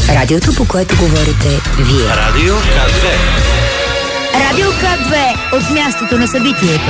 Радиото, по което говорите вие. Радио К2. Радио К2 от мястото на събитието.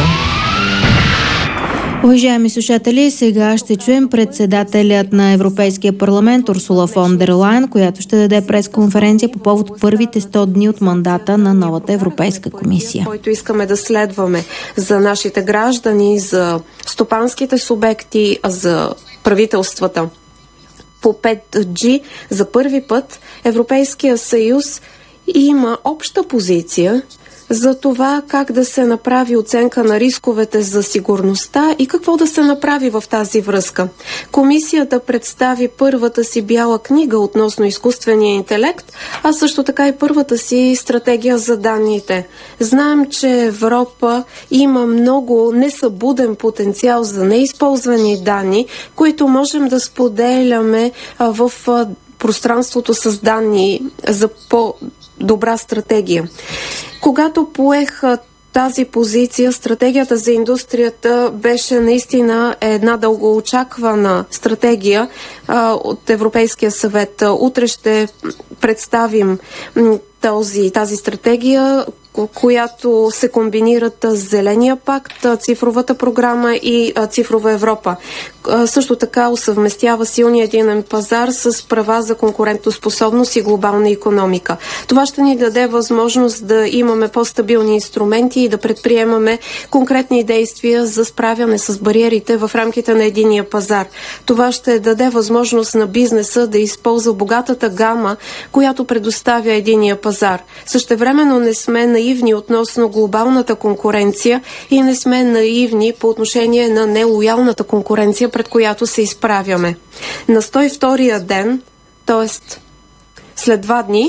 Уважаеми слушатели, сега ще чуем председателят на Европейския парламент Урсула фон дер Лайен, която ще даде пресконференция по повод първите 100 дни от мандата на новата Европейска комисия. Който искаме да следваме за нашите граждани, за стопанските субекти, за правителствата. По 5G за първи път Европейския съюз има обща позиция за това как да се направи оценка на рисковете за сигурността и какво да се направи в тази връзка. Комисията представи първата си бяла книга относно изкуствения интелект, а също така и първата си стратегия за данните. Знаем, че Европа има много несъбуден потенциал за неизползвани данни, които можем да споделяме в пространството с данни за по-добра стратегия. Когато поех тази позиция, стратегията за индустрията беше наистина една дългоочаквана стратегия от Европейския съвет. Утре ще представим тази стратегия, която се комбинират Зеления пакт, цифровата програма и цифрова Европа. Също така усъвместява силния единен пазар с права за конкурентоспособност и глобална икономика. Това ще ни даде възможност да имаме по-стабилни инструменти и да предприемаме конкретни действия за справяне с бариерите в рамките на единия пазар. Това ще даде възможност на бизнеса да използва богатата гама, която предоставя единия пазар. Същевременно не сме наивни относно глобалната конкуренция и не сме наивни по отношение на нелоялната конкуренция, пред която се изправяме. На 102-я ден, т.е. след 2 дни,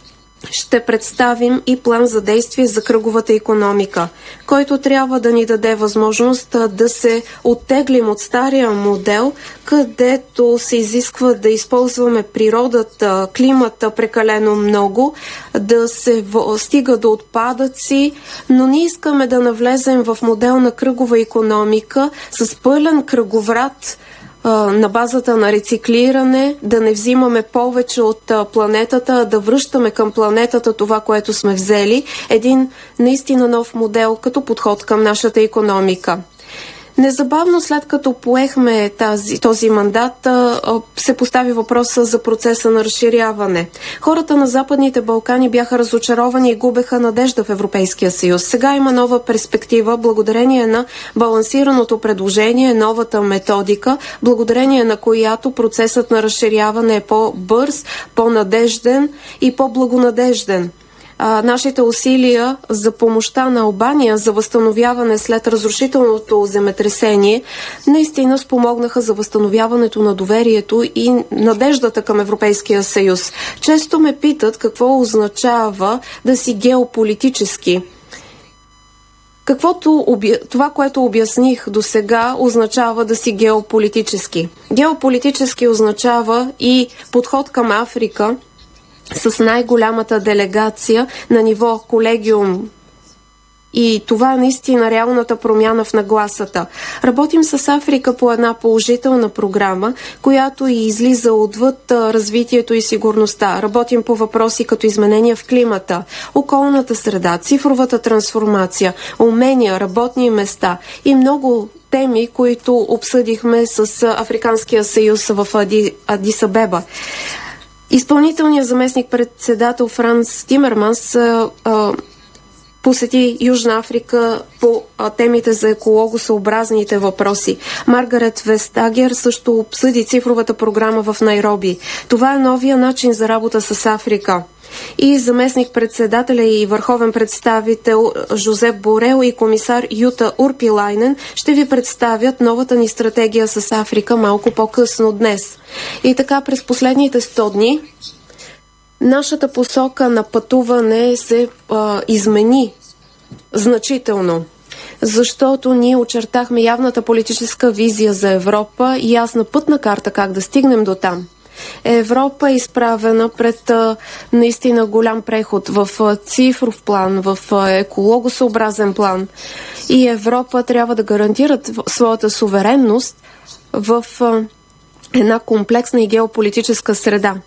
ще представим и план за действие за кръговата икономика, който трябва да ни даде възможност да се оттеглим от стария модел, където се изисква да използваме природата, климата прекалено много, да се стига до отпадъци, но ние искаме да навлезем в модел на кръгова икономика с пълен кръговрат, на базата на рециклиране, да не взимаме повече от планетата, а да връщаме към планетата това, което сме взели. Един наистина нов модел като подход към нашата икономика. Незабавно след като поехме този мандат, се постави въпроса за процеса на разширяване. Хората на Западните Балкани бяха разочаровани и губеха надежда в Европейския съюз. Сега има нова перспектива, благодарение на балансираното предложение, новата методика, благодарение на която процесът на разширяване е по-бърз, по-надежден и по-благонадежден. Нашите усилия за помощта на Албания за възстановяване след разрушителното земетресение наистина спомогнаха за възстановяването на доверието и надеждата към Европейския съюз. Често ме питат какво означава да си геополитически. Това, което обясних до сега, означава да си геополитически. Геополитически означава и подход към Африка, с най-голямата делегация на ниво колегиум. И това е наистина реалната промяна в нагласата. Работим с Африка по една положителна програма, която и излиза отвъд развитието и сигурността. Работим по въпроси като изменения в климата, околната среда, цифровата трансформация, умения, работни места и много теми, които обсъдихме с Африканския съюз в Адис Абеба. Изпълнителният заместник-председател Франс Тимерманс посети Южна Африка по темите за екологосъобразните въпроси. Маргарет Вестагер също обсъди цифровата програма в Найроби. Това е новия начин за работа с Африка. И заместник-председателя и върховен представител Жозеп Борел и комисар Юта Урпилайнен ще ви представят новата ни стратегия с Африка малко по-късно днес. И така през последните 100 дни нашата посока на пътуване се измени значително, защото ние очертахме явната политическа визия за Европа и ясна пътна карта как да стигнем до там. Европа е изправена пред наистина голям преход в цифров план, в екологосъобразен план. И Европа трябва да гарантира своята суверенност в една комплексна и геополитическа среда.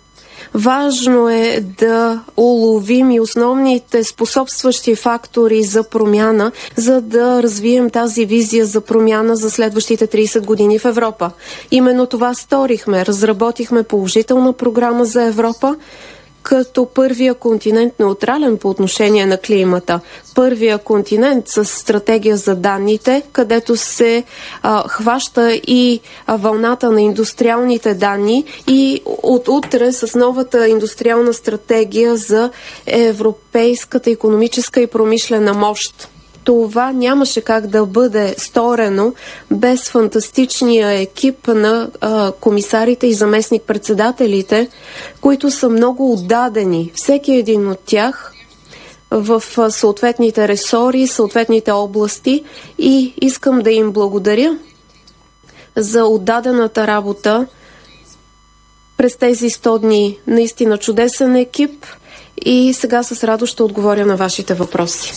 Важно е да уловим и основните способстващи фактори за промяна, за да развием тази визия за промяна за следващите 30 години в Европа. Именно това сторихме. Разработихме положителна програма за Европа, като първия континент неутрален по отношение на климата. Първия континент с стратегия за данните, където се хваща и вълната на индустриалните данни и от утре с новата индустриална стратегия за европейската икономическа и промишлена мощ. Това нямаше как да бъде сторено без фантастичния екип на комисарите и заместник-председателите, които са много отдадени. Всеки един от тях в съответните ресори, съответните области, и искам да им благодаря за отдадената работа през тези 100 дни. Наистина чудесен екип. И сега с радост ще отговоря на вашите въпроси.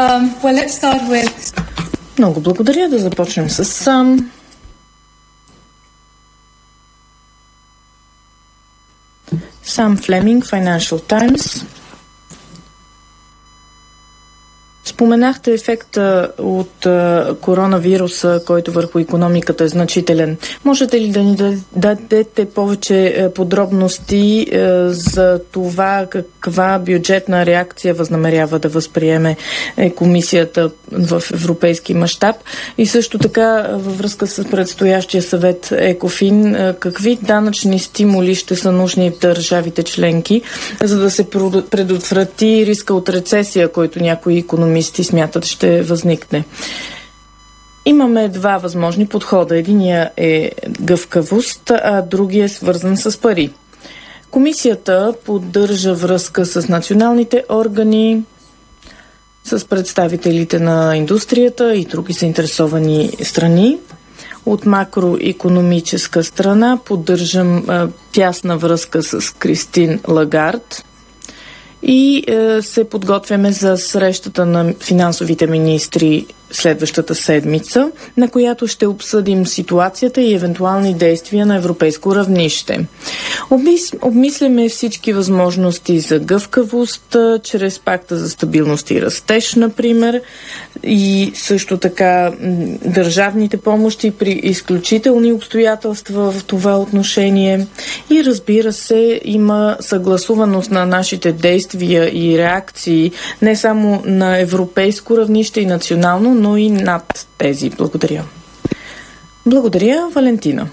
Много благодаря. Да започнем с Сам Флеминг, Financial Times. Споменахте ефекта от коронавируса, който върху икономиката е значителен. Можете ли да ни дадете повече подробности за това каква бюджетна реакция възнамерява да възприеме комисията в европейски мащаб? И също така във връзка с предстоящия съвет ЕКОФИН, какви данъчни стимули ще са нужни в държавите членки, за да се предотврати риска от рецесия, който някои икономисти смятат ще възникне. Имаме два възможни подхода. Единия е гъвкавост, а другия е свързан с пари. Комисията поддържа връзка с националните органи, с представителите на индустрията и други заинтересовани страни. От макроикономическа страна поддържам тясна връзка с Кристин Лагард и се подготвяме за срещата на финансовите министри следващата седмица, на която ще обсъдим ситуацията и евентуални действия на европейско равнище. Обмисляме всички възможности за гъвкавост, чрез пакта за стабилност и растеж, например, и също така държавните помощи при изключителни обстоятелства в това отношение. И разбира се, има съгласуваност на нашите действия и реакции не само на европейско равнище и национално, но и над тези. Благодаря. Благодаря, Валентина.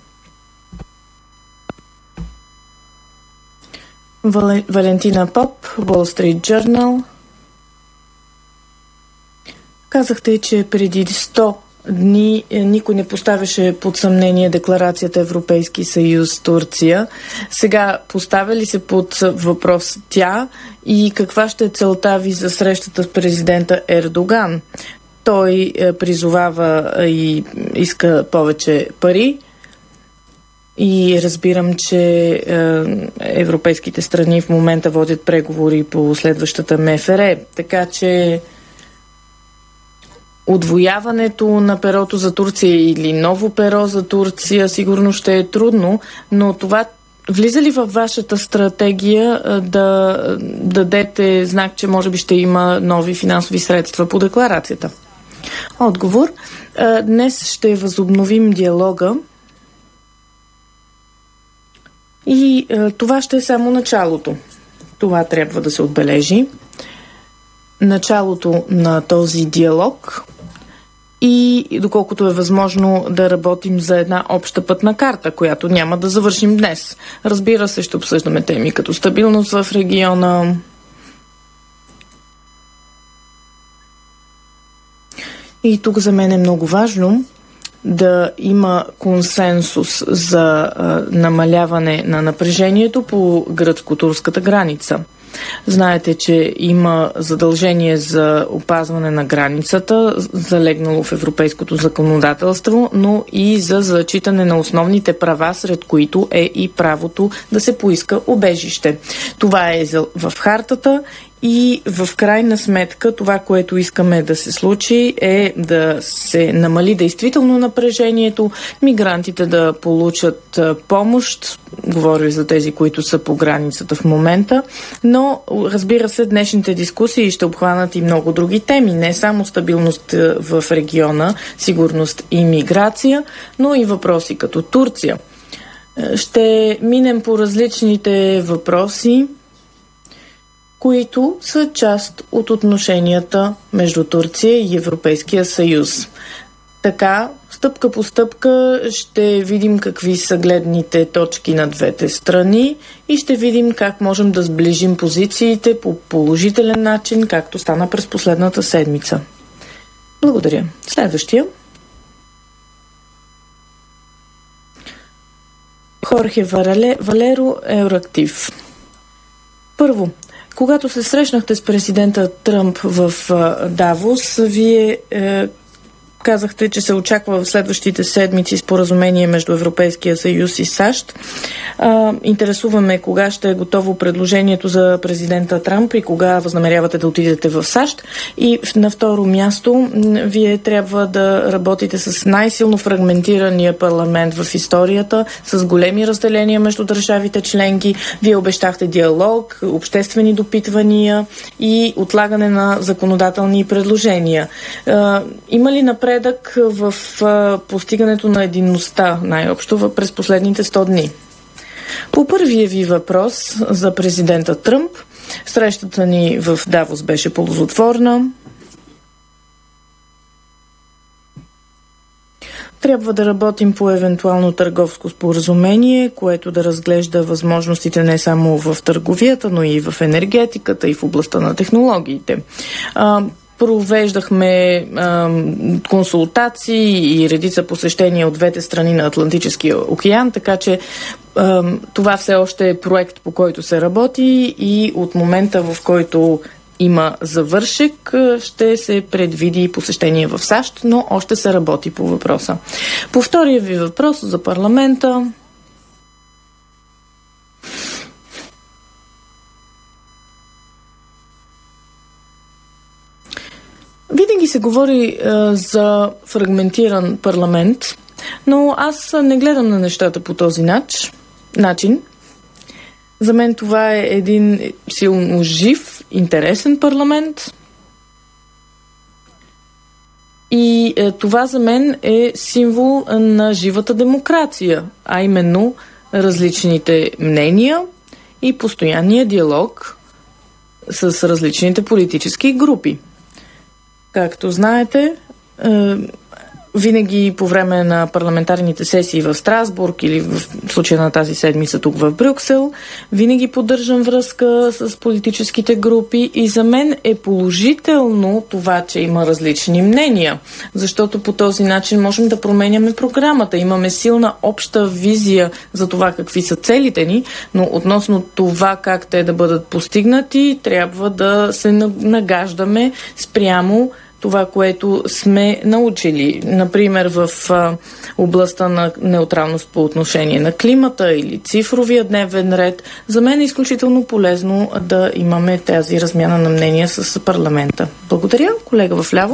Валентина Поп, Wall Street Journal. Казахте, че преди 100 дни никой не поставяше под съмнение декларацията Европейски съюз Турция. Сега поставя ли се под въпрос тя и каква ще е целта ви за срещата с президента Ердоган? Той призовава и иска повече пари и разбирам, че европейските страни в момента водят преговори по следващата МФР, така че удвояването на перото за Турция или ново перо за Турция сигурно ще е трудно, но това влиза ли във вашата стратегия да дадете знак, че може би ще има нови финансови средства по декларацията? Отговор. Днес ще възобновим диалога и това ще е само началото. Това трябва да се отбележи. Началото на този диалог и доколкото е възможно да работим за една обща пътна карта, която няма да завършим днес. Разбира се, ще обсъждаме теми като стабилност в региона, и тук за мен е много важно да има консенсус за намаляване на напрежението по гръцко-турската граница. Знаете, че има задължение за опазване на границата, залегнало в европейското законодателство, но и за зачитане на основните права, сред които е и правото да се поиска убежище. Това е в хартата И в крайна сметка това, което искаме да се случи, е да се намали действително напрежението, мигрантите да получат помощ, говоря за тези, които са по границата в момента, но разбира се, днешните дискусии ще обхванат и много други теми, не само стабилност в региона, сигурност и миграция, но и въпроси като Турция. Ще минем по различните въпроси, които са част от отношенията между Турция и Европейския съюз. Така, стъпка по стъпка ще видим какви са гледните точки на двете страни и ще видим как можем да сближим позициите по положителен начин, както стана през последната седмица. Благодаря. Следващия. Хорхе Валеро, Евроактив. Първо, когато се срещнахте с президента Тръмп в Давос, вие казахте, че се очаква в следващите седмици споразумение между Европейския съюз и САЩ. Интересуваме кога ще е готово предложението за президента Трамп и кога възнамерявате да отидете в САЩ. И на второ място, вие трябва да работите с най-силно фрагментирания парламент в историята, с големи разделения между държавите членки. Вие обещахте диалог, обществени допитвания и отлагане на законодателни предложения. Има ли напредък в постигането на единността най-общо през последните 100 дни? По първия ви въпрос за президента Тръмп, срещата ни в Давос беше ползотворна. Трябва да работим по евентуално търговско споразумение, което да разглежда възможностите не само в търговията, но и в енергетиката и в областта на технологиите. Провеждахме консултации и редица посещения от двете страни на Атлантическия океан, така че това все още е проект, по който се работи и от момента, в който има завършек, ще се предвиди посещение в САЩ, но още се работи по въпроса. По втория ви въпрос за парламента. Винаги се говори за фрагментиран парламент, но аз не гледам на нещата по този начин. За мен това е един силно жив, интересен парламент. И това за мен е символ на живата демокрация, а именно различните мнения и постоянния диалог с различните политически групи. Както знаете, винаги по време на парламентарните сесии в Страсбург или в случая на тази седмица тук в Брюксел, винаги поддържам връзка с политическите групи и за мен е положително това, че има различни мнения, защото по този начин можем да променяме програмата. Имаме силна обща визия за това какви са целите ни, но относно това как те да бъдат постигнати, трябва да се нагаждаме спрямо това, което сме научили. Например, в областта на неутралност по отношение на климата или цифровия дневен ред. За мен е изключително полезно да имаме тази размяна на мнения с парламента. Благодаря. Колега вляво.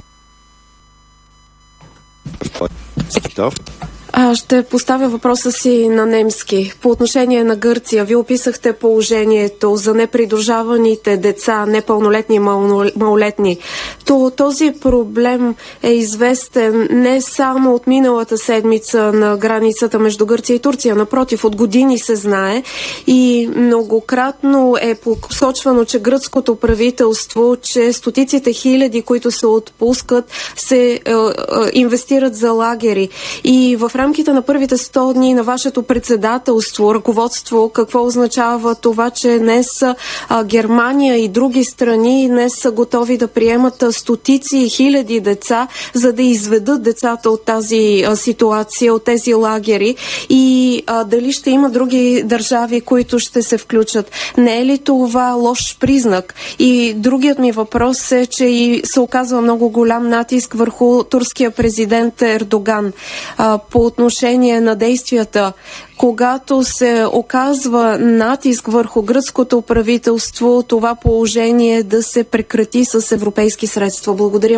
Ще поставя въпроса си на немски. По отношение на Гърция, ви описахте положението за непридружаваните деца, непълнолетни и малолетни. Този проблем е известен не само от миналата седмица на границата между Гърция и Турция. Напротив, от години се знае и многократно е посочвано, че гръцкото правителство, че стотиците хиляди, които се отпускат, се инвестират за лагери. И в рамките на първите 100 дни на вашето председателство, ръководство, какво означава това, че днес Германия и други страни днес са готови да приемат стотици и хиляди деца, за да изведат децата от тази ситуация, от тези лагери и дали ще има други държави, които ще се включат. Не е ли това лош признак? И другият ми въпрос е, че и се оказва много голям натиск върху турския президент Ердоган. По отношение на действията. Когато се оказва натиск върху гръцкото правителство, това положение да се прекрати с европейски средства. Благодаря.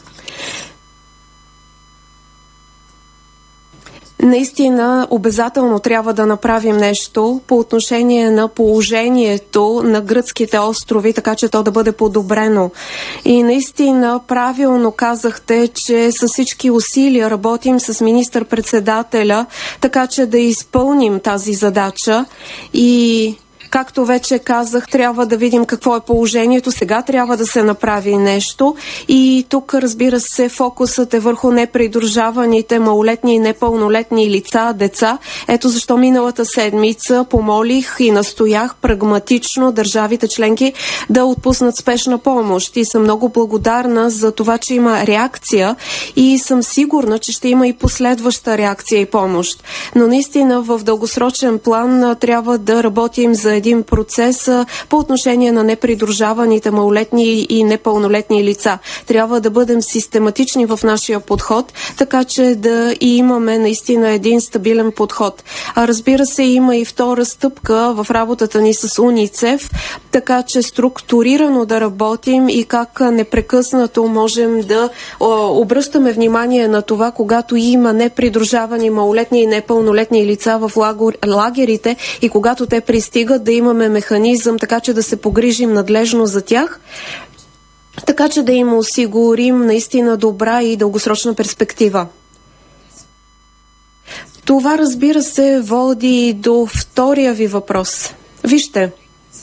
Наистина, обязателно трябва да направим нещо по отношение на положението на гръцките острови, така че то да бъде подобрено. И наистина правилно казахте, че с всички усилия работим с министър-председателя, така че да изпълним тази задача. И както вече казах, трябва да видим какво е положението. Сега трябва да се направи нещо. И тук, разбира се, фокусът е върху непридружаваните малолетни и непълнолетни лица, деца. Ето защо миналата седмица помолих и настоях прагматично държавите членки да отпуснат спешна помощ. И съм много благодарна за това, че има реакция и съм сигурна, че ще има и последваща реакция и помощ. Но наистина в дългосрочен план трябва да работим за един процес по отношение на непридружаваните малолетни и непълнолетни лица. Трябва да бъдем систематични в нашия подход, така че да имаме наистина един стабилен подход. А разбира се, има и втора стъпка в работата ни с УНИЦЕФ, така че структурирано да работим и как непрекъснато можем да обръщаме внимание на това, когато има непридружавани малолетни и непълнолетни лица в лагерите и когато те пристигат, да имаме механизъм, така че да се погрижим надлежно за тях, така че да им осигурим наистина добра и дългосрочна перспектива. Това, разбира се, води до втория ви въпрос. Вижте,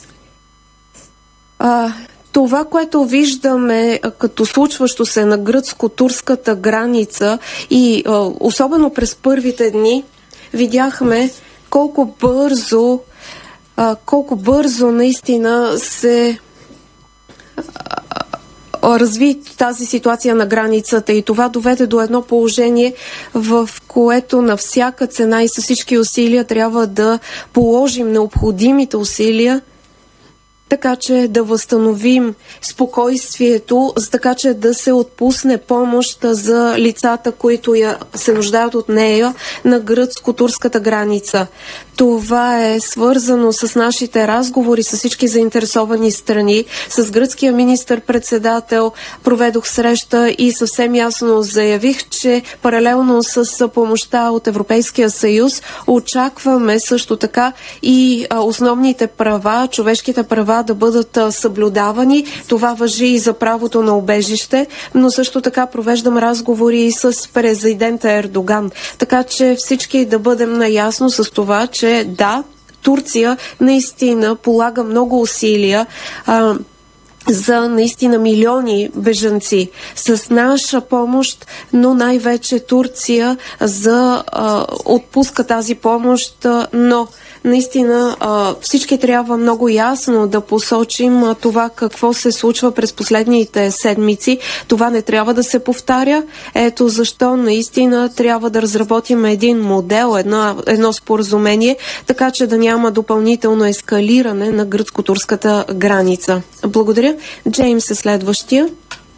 това, което виждаме като случващо се на гръцко-турската граница и особено през първите дни, видяхме колко бързо наистина се разви тази ситуация на границата и това доведе до едно положение, в което на всяка цена и с всички усилия трябва да положим необходимите усилия, така че да възстановим спокойствието, така че да се отпусне помощ за лицата, които се нуждаят от нея на гръцко-турската граница. Това е свързано с нашите разговори с всички заинтересовани страни. С гръцкия министър-председател проведох среща и съвсем ясно заявих, че паралелно с помощта от Европейския съюз очакваме също така и основните права, човешките права да бъдат съблюдавани. Това важи и за правото на убежище, но също така провеждам разговори и с президента Ердоган. Така че всички да бъдем наясно с това, че да, Турция наистина полага много усилия за наистина милиони бежанци с наша помощ, но най-вече Турция отпуска тази помощ, но наистина всички трябва много ясно да посочим това какво се случва през последните седмици. Това не трябва да се повтаря. Ето защо наистина трябва да разработим един модел, едно споразумение, така че да няма допълнително ескалиране на гръцко-турската граница. Благодаря. Джеймс е следващия.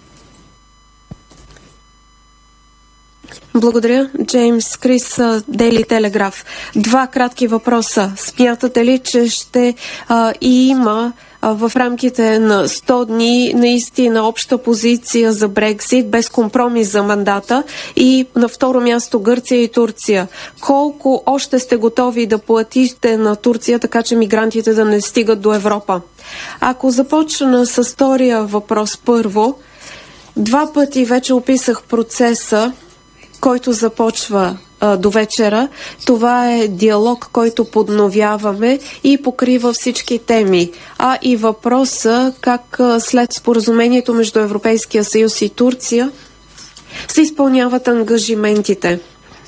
Благодаря. Джеймс Крис, Дейли Телеграф. Два кратки въпроса. Смятате ли, че ще има в рамките на 100 дни наистина обща позиция за Брексит, без компромис за мандата? И на второ място Гърция и Турция. Колко още сте готови да платите на Турция, така че мигрантите да не стигат до Европа? Ако започна с втория въпрос първо, два пъти вече описах процеса, който започва до вечера. Това е диалог, който подновяваме и покрива всички теми. А и въпроса как след споразумението между Европейския съюз и Турция се изпълняват ангажиментите.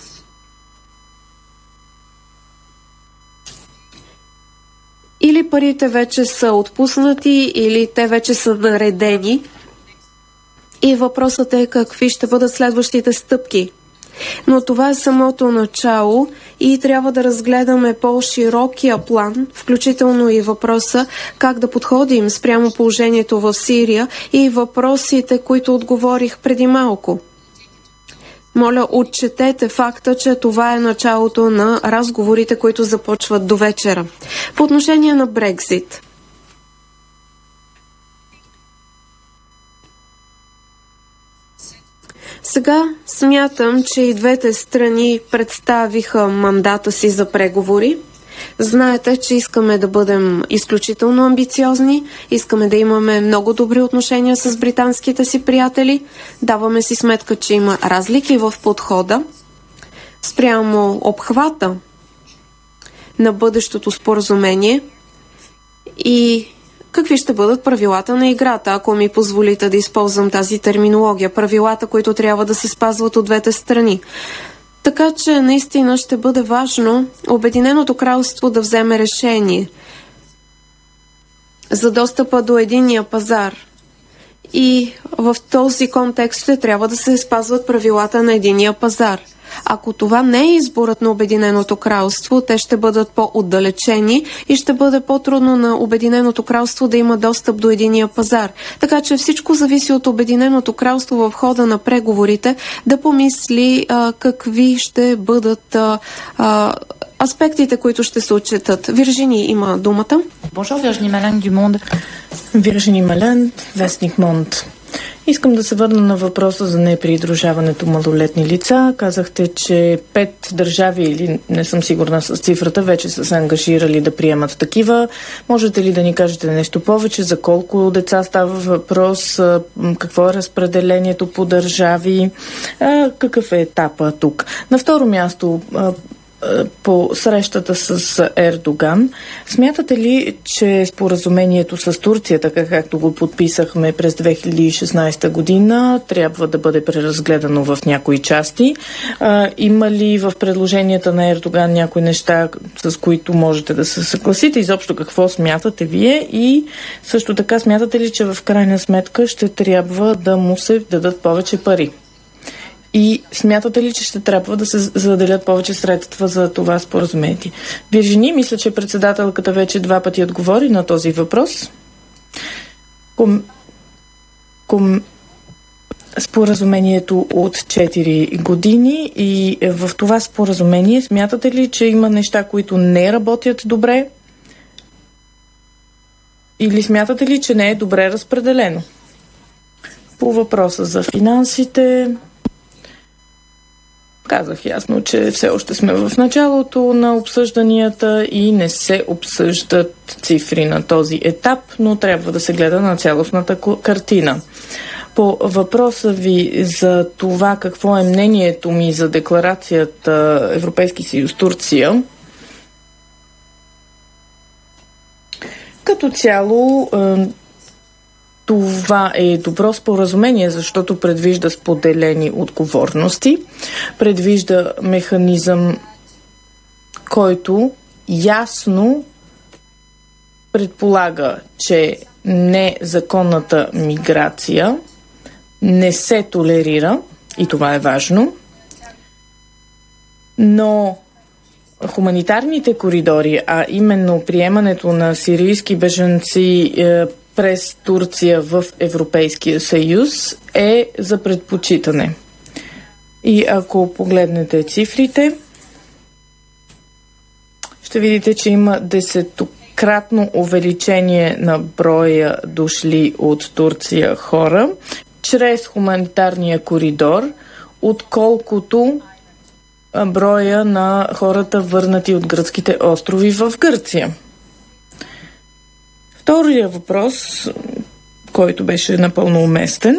Или парите вече са отпуснати, или те вече са наредени. И въпросът е какви ще бъдат следващите стъпки. Но това е самото начало и трябва да разгледаме по-широкия план, включително и въпроса как да подходим спрямо положението в Сирия и въпросите, които отговорих преди малко. моля, отчетете факта, че това е началото на разговорите, които започват до вечера. По отношение на Брекзит. Сега смятам, че и двете страни представиха мандата си за преговори. Знаете, че искаме да бъдем изключително амбициозни, искаме да имаме много добри отношения с британските си приятели. Даваме си сметка, че има разлики в подхода спрямо обхвата на бъдещото споразумение и какви ще бъдат правилата на играта, ако ми позволите да използвам тази терминология. Правилата, които трябва да се спазват от двете страни. Така че наистина ще бъде важно Обединеното кралство да вземе решение за достъпа до единния пазар. И в този контекст ще трябва да се спазват правилата на единния пазар. Ако това не е изборът на Обединеното кралство, те ще бъдат по-отдалечени и ще бъде по-трудно на Обединеното кралство да има достъп до единия пазар. Така че всичко зависи от Обединеното кралство в хода на преговорите да помисли какви ще бъдат аспектите, които ще се отчетат. Виржини има думата. Bonjour, Virginie Malin du Monde. Виржини Мален, вестник Монд. Искам да се върна на въпроса за непридружаването малолетни лица. Казахте, че 5 държави, или не съм сигурна с цифрата, вече са се ангажирали да приемат такива. Можете ли да ни кажете нещо повече? За колко деца става въпрос? Какво е разпределението по държави? Какъв е етапа тук? На второ място, по срещата с Ердоган, смятате ли, че споразумението с Турция, така както го подписахме през 2016 година, трябва да бъде преразгледано в някои части? Има ли в предложенията на Ердоган някои неща, с които можете да се съгласите? Изобщо какво смятате вие? И също така смятате ли, че в крайна сметка ще трябва да му се дадат повече пари? И смятате ли, че ще трябва да се заделят повече средства за това споразумение? Виржини, мисля, че председателката вече 2 пъти отговори на този въпрос. Споразумението от 4 години и в това споразумение смятате ли, че има неща, които не работят добре? Или смятате ли, че не е добре разпределено? По въпроса за финансите... Казах ясно, че все още сме в началото на обсъжданията и не се обсъждат цифри на този етап, но трябва да се гледа на цялостната картина. По въпроса ви за това какво е мнението ми за декларацията Европейски съюз Турция, като цяло това е добро споразумение, защото предвижда споделени отговорности, предвижда механизъм, който ясно предполага, че незаконната миграция не се толерира, и това е важно, но хуманитарните коридори, а именно приемането на сирийски бежанци през Турция в Европейския съюз е за предпочитане. И ако погледнете цифрите, ще видите, че има 10-кратно увеличение на броя дошли от Турция хора чрез хуманитарния коридор, отколкото броя на хората върнати от гръцките острови в Гърция. Втория въпрос, който беше напълно уместен,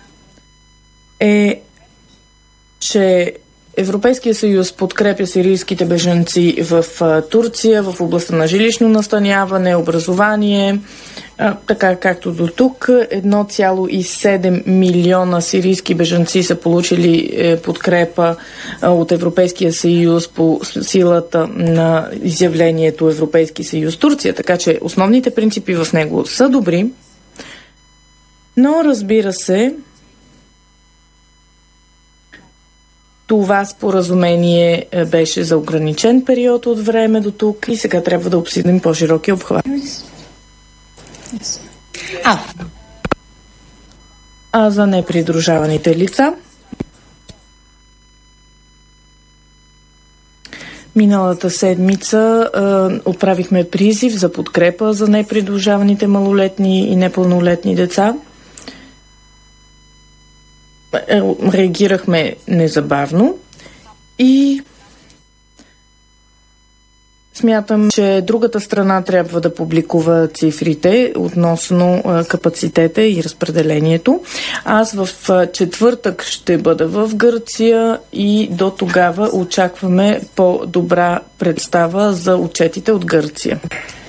е, че Европейския съюз подкрепя сирийските бежанци в Турция в областта на жилищно настаняване, образование, така както до тук 1,7 милиона сирийски бежанци са получили подкрепа от Европейския съюз по силата на изявлението Европейски съюз Турция, така че основните принципи в него са добри, но разбира се, това споразумение беше за ограничен период от време до тук и сега трябва да обсъдим по-широки обхват. А за непридружаваните лица? Миналата седмица отправихме призив за подкрепа за непридружаваните малолетни и непълнолетни деца. Реагирахме незабавно и смятам, че другата страна трябва да публикува цифрите относно капацитета и разпределението. Аз в четвъртък ще бъда в Гърция и до тогава очакваме по-добра представа за отчетите от Гърция.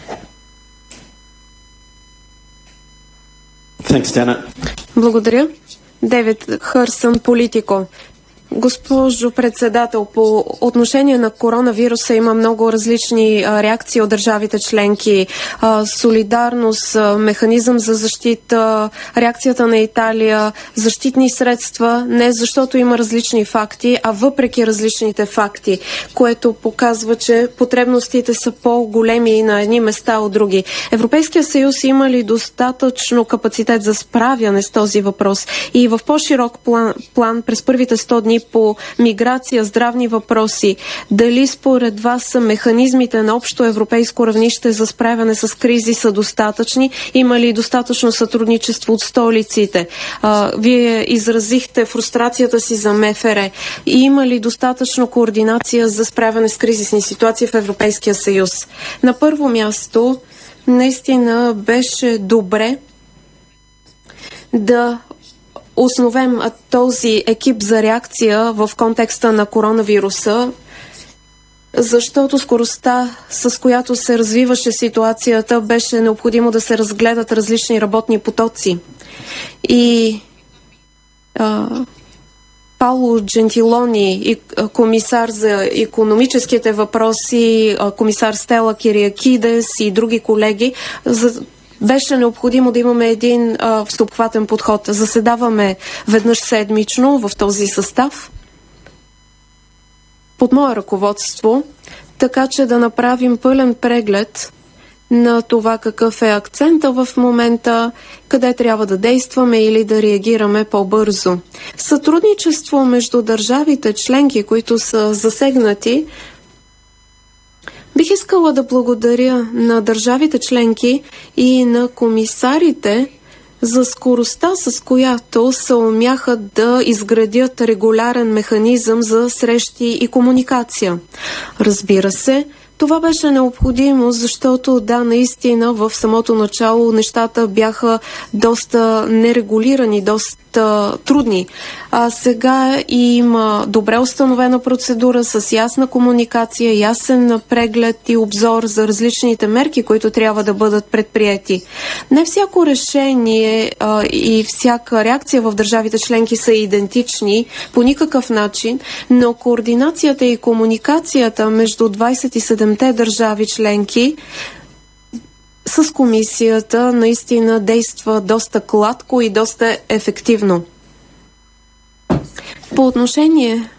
Благодаря. Дейвид Хърсън, Политико. Госпожо председател, по отношение на коронавируса има много различни реакции от държавите членки. Солидарност, механизъм за защита, реакцията на Италия, защитни средства, не защото има различни факти, а въпреки различните факти, което показва, че потребностите са по-големи на едни места от други. Европейския съюз има ли достатъчно капацитет за справяне с този въпрос? И в по-широк план през първите 100 дни по миграция, здравни въпроси, дали според вас са механизмите на общо европейско равнище за справяне с кризи са достатъчни? Има ли достатъчно сътрудничество от столиците? Вие изразихте фрустрацията си за МФР. Има ли достатъчно координация за справяне с кризисни ситуации в Европейския съюз? На първо място, наистина беше добре да основем този екип за реакция в контекста на коронавируса, защото скоростта, с която се развиваше ситуацията, беше необходимо да се разгледат различни работни потоци. И Пауло Джентилони, комисар за икономическите въпроси, комисар Стела Кириакидес и други колеги, беше необходимо да имаме един всеобхватен подход. Заседаваме веднъж седмично в този състав под мое ръководство, така че да направим пълен преглед на това какъв е акцента в момента, къде трябва да действаме или да реагираме по-бързо. Сътрудничество между държавите членки, които са засегнати. Бих искала да благодаря на държавите членки и на комисарите за скоростта, с която се умяха да изградят регулярен механизъм за срещи и комуникация. Разбира се, това беше необходимо, защото наистина в самото начало нещата бяха доста нерегулирани, доста трудни. А сега има добре установена процедура с ясна комуникация, ясен преглед и обзор за различните мерки, които трябва да бъдат предприети. Не всяко решение и всяка реакция в държавите членки са идентични по никакъв начин, но координацията и комуникацията между 27-те държави членки с комисията наистина действа доста гладко и доста ефективно. По отношение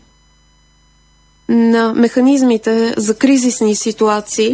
на механизмите за кризисни ситуации,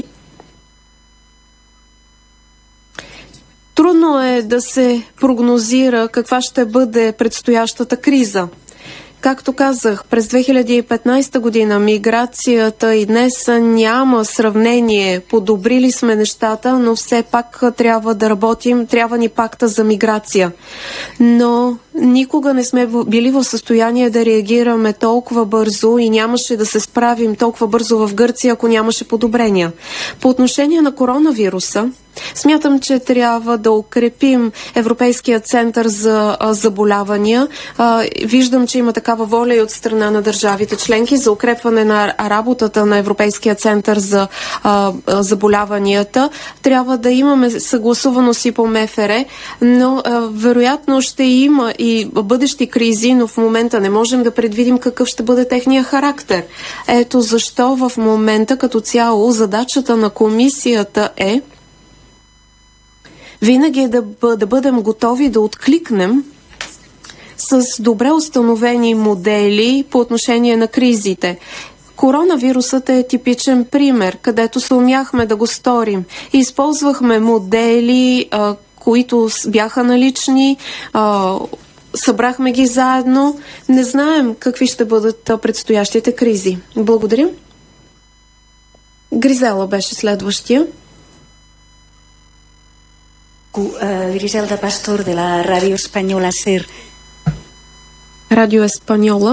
трудно е да се прогнозира каква ще бъде предстоящата криза. Както казах, през 2015 година миграцията и днес няма сравнение. Подобрили сме нещата, но все пак трябва да работим. Трябва ни пакта за миграция. Но никога не сме били в състояние да реагираме толкова бързо и нямаше да се справим толкова бързо в Гърция, ако нямаше подобрения. По отношение на коронавируса, смятам, че трябва да укрепим Европейския център за заболявания. Виждам, че има такава воля и от страна на държавите членки за укрепване на работата на Европейския център за заболяванията. Трябва да имаме съгласуваност и по МФР, но вероятно ще има и бъдещи кризи, но в момента не можем да предвидим какъв ще бъде техния характер. Ето защо в момента като цяло задачата на комисията е винаги да бъдем готови да откликнем с добре установени модели по отношение на кризите. Коронавирусът е типичен пример, където се умяхме да го сторим. Използвахме модели, които бяха налични, събрахме ги заедно. Не знаем какви ще бъдат предстоящите кризи. Благодаря. Гризела беше следващия. Griselda Pastor de la Radio Española SER. Radio Española.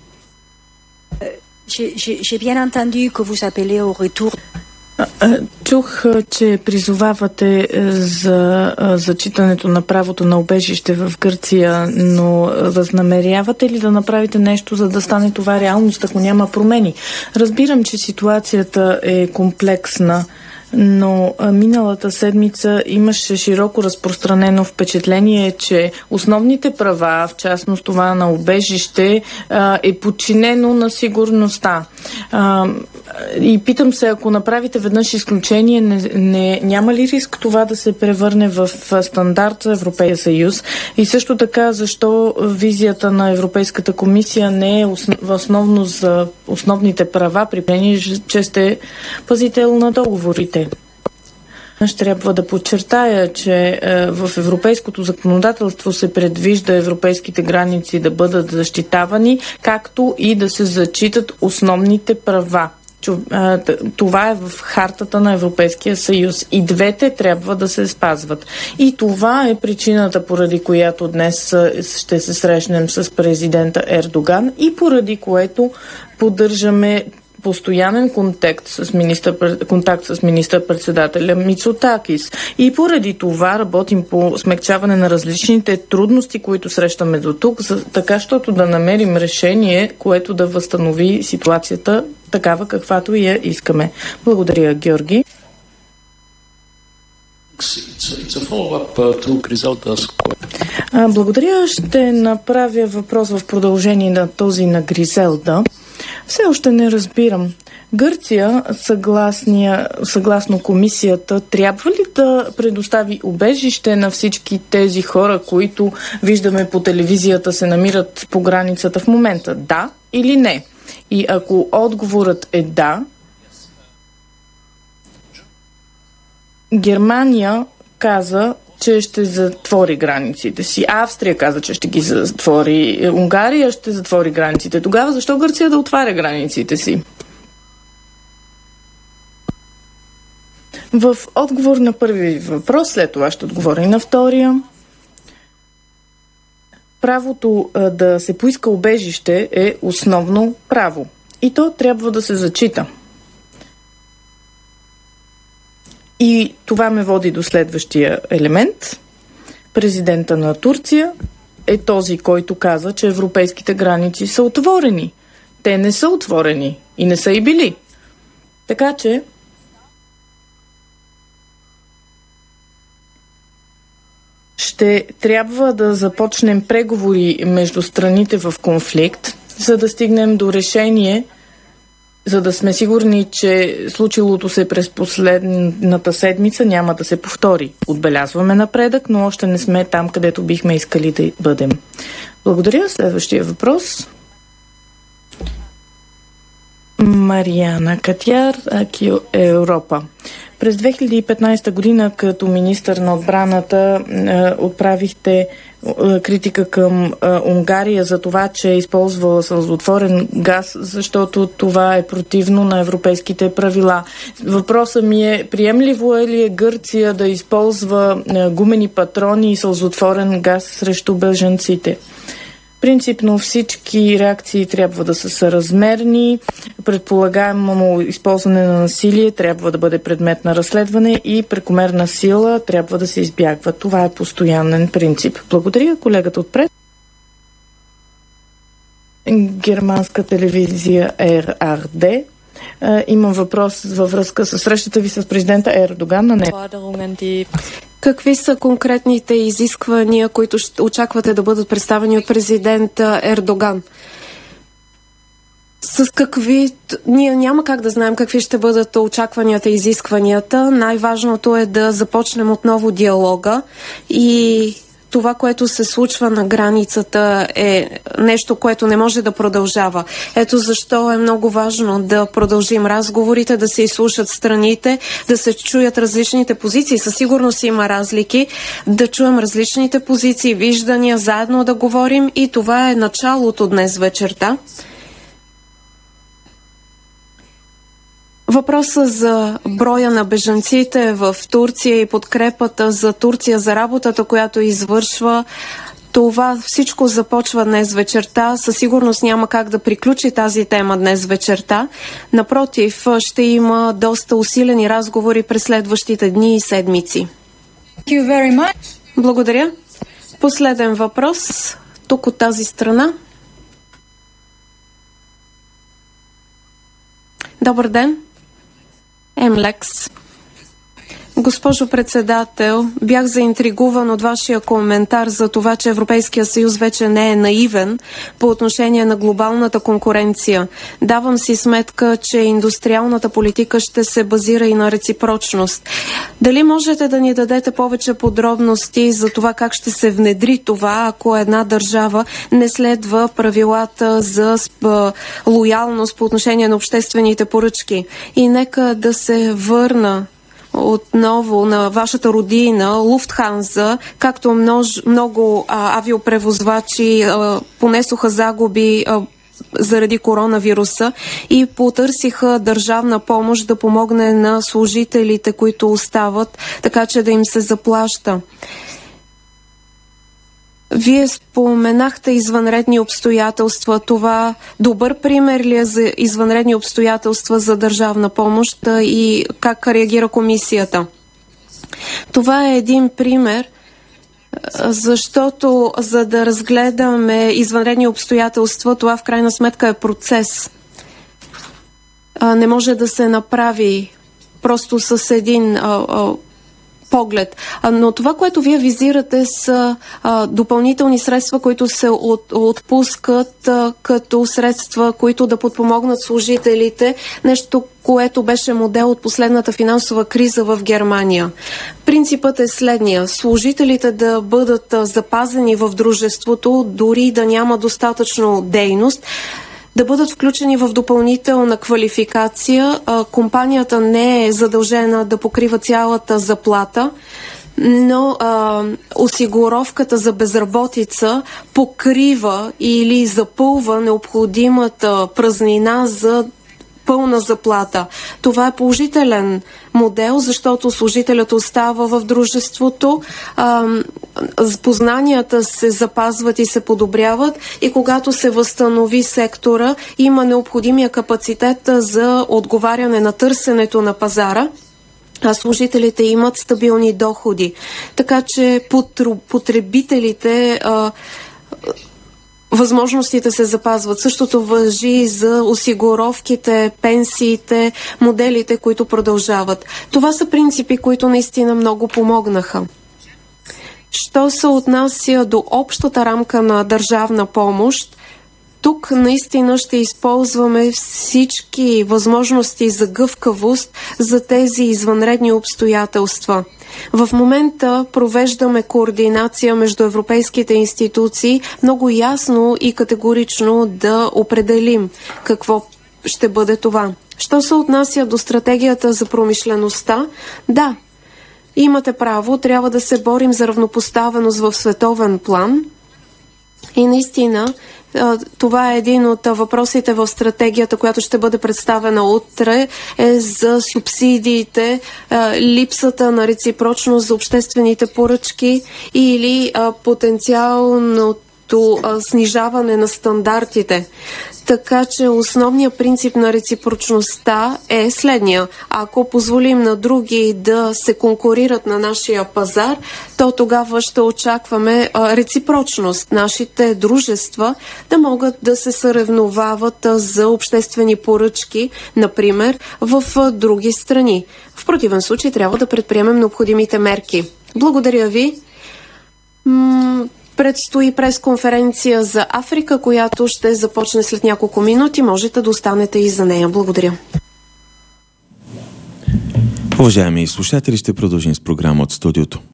J'ai bien entendu que vous appelez au retour. Чух, че призовавате за зачитането на правото на убежище в Гърция, но възнамерявате ли да направите нещо, за да стане това реалност, ако няма промени? Разбирам, че ситуацията е комплексна, но миналата седмица имаше широко разпространено впечатление, че основните права, в частност това на убежище, е подчинено на сигурността. И питам се, ако направите веднъж изключение, няма ли риск това да се превърне в стандарт за Европейския съюз? И също така, защо визията на Европейската комисия не е основно за основните права, при положение, че сте пазител на договорите? Ще трябва да подчертая, че в европейското законодателство се предвижда европейските граници да бъдат защитавани, както и да се зачитат основните права. Това е в хартата на Европейския съюз. И двете трябва да се спазват. И това е причината, поради която днес ще се срещнем с президента Ердоган и поради което поддържаме постоянен контакт с министър-председателя Мицотакис. И поради това работим по смекчаване на различните трудности, които срещаме до тук, така щото да намерим решение, което да възстанови ситуацията такава, каквато я искаме. Благодаря, Георги. Благодаря. Ще направя въпрос в продължение на този на Гризелда. Все още не разбирам. Гърция, съгласно комисията, трябва ли да предостави убежище на всички тези хора, които виждаме по телевизията се намират по границата в момента? Да или не? И ако отговорът е да, Германия каза, че ще затвори границите си. Австрия каза, че ще ги затвори. Унгария ще затвори границите. Тогава защо Гърция да отваря границите си? В отговор на първи въпрос, след това ще отговоря и на втория. Правото да се поиска убежище е основно право. И то трябва да се зачита. И това ме води до следващия елемент. Президента на Турция е този, който каза, че европейските граници са отворени. Те не са отворени и не са и били. Така че ще трябва да започнем преговори между страните в конфликт, за да стигнем до решение, за да сме сигурни, че случилото се през последната седмица няма да се повтори. Отбелязваме напредък, но още не сме там, където бихме искали да бъдем. Благодаря. Следващия въпрос. Мариана Катяр, Акио Европа. През 2015 година като министър на отбраната отправихте критика към Унгария за това, че е използвала сълзотворен газ, защото това е противно на европейските правила. Въпросът ми е, приемливо е ли Гърция да използва гумени патрони и сълзотворен газ срещу бежанците? Принципно всички реакции трябва да са съразмерни, предполагаемо използване на насилие трябва да бъде предмет на разследване и прекомерна сила трябва да се избягва. Това е постоянен принцип. Благодаря, колегата отпред. Германска телевизия РРД. Имам въпрос във връзка с срещата ви с президента Ердоган на нея. Какви са конкретните изисквания, които очаквате да бъдат представени от президента Ердоган? Ние няма как да знаем какви ще бъдат очакванията и изискванията. Най-важното е да започнем отново диалога и това, което се случва на границата, е нещо, което не може да продължава. Ето защо е много важно да продължим разговорите, да се изслушат страните, да се чуят различните позиции. Със сигурност има разлики, да чуем различните позиции, виждания, заедно да говорим и това е началото днес вечерта. Въпроса за броя на бежанците в Турция и подкрепата за Турция за работата, която извършва, това всичко започва днес вечерта. Със сигурност няма как да приключи тази тема днес вечерта. Напротив, ще има доста усилени разговори през следващите дни и седмици. Благодаря. Последен въпрос тук от тази страна. Добър ден. Емлекс. Госпожо председател, бях заинтригуван от вашия коментар за това, че Европейския съюз вече не е наивен по отношение на глобалната конкуренция. Давам си сметка, че индустриалната политика ще се базира и на реципрочност. Дали можете да ни дадете повече подробности за това как ще се внедри това, ако една държава не следва правилата за лоялност по отношение на обществените поръчки? И нека да се върна отново на вашата родина, Луфтханза, както много авиопревозвачи понесоха загуби заради коронавируса и потърсиха държавна помощ да помогне на служителите, които остават, така че да им се заплаща. Вие споменахте извънредни обстоятелства. Това добър пример ли е за извънредни обстоятелства за държавна помощ и как реагира комисията? Това е един пример, защото за да разгледаме извънредни обстоятелства, това в крайна сметка е процес. Не може да се направи просто с един поглед. Но това, което вие визирате, са допълнителни средства, които се отпускат като средства, които да подпомогнат служителите. Нещо, което беше модел от последната финансова криза в Германия. Принципът е следния. Служителите да бъдат запазени в дружеството, дори да няма достатъчно дейност, да бъдат включени в допълнителна квалификация. Компанията не е задължена да покрива цялата заплата, но осигуровката за безработица покрива или запълва необходимата празнина за пълна заплата. Това е положителен модел, защото служителят остава в дружеството, познанията се запазват и се подобряват и когато се възстанови сектора, има необходимия капацитет за отговаряне на търсенето на пазара, а служителите имат стабилни доходи. Така че потребителите възможностите се запазват. Същото важи за осигуровките, пенсиите, моделите, които продължават. Това са принципи, които наистина много помогнаха. Що се отнася до общата рамка на държавна помощ, тук наистина ще използваме всички възможности за гъвкавост за тези извънредни обстоятелства. В момента провеждаме координация между европейските институции, много ясно и категорично да определим какво ще бъде това. Що се отнася до стратегията за промишлеността, да, имате право, трябва да се борим за равнопоставеност в световен план и наистина това е един от въпросите в стратегията, която ще бъде представена утре, е за субсидиите, липсата на реципрочност за обществените поръчки или потенциалното снижаване на стандартите. Така че основният принцип на реципрочността е следния. Ако позволим на други да се конкурират на нашия пазар, то тогава ще очакваме реципрочност. Нашите дружества да могат да се съревновават за обществени поръчки, например, в други страни. В противен случай трябва да предприемем необходимите мерки. Благодаря ви. Предстои пресконференция за Африка, която ще започне след няколко минути. Можете да останете и за нея. Благодаря. Уважаеми слушатели, ще продължим с програма от студиото.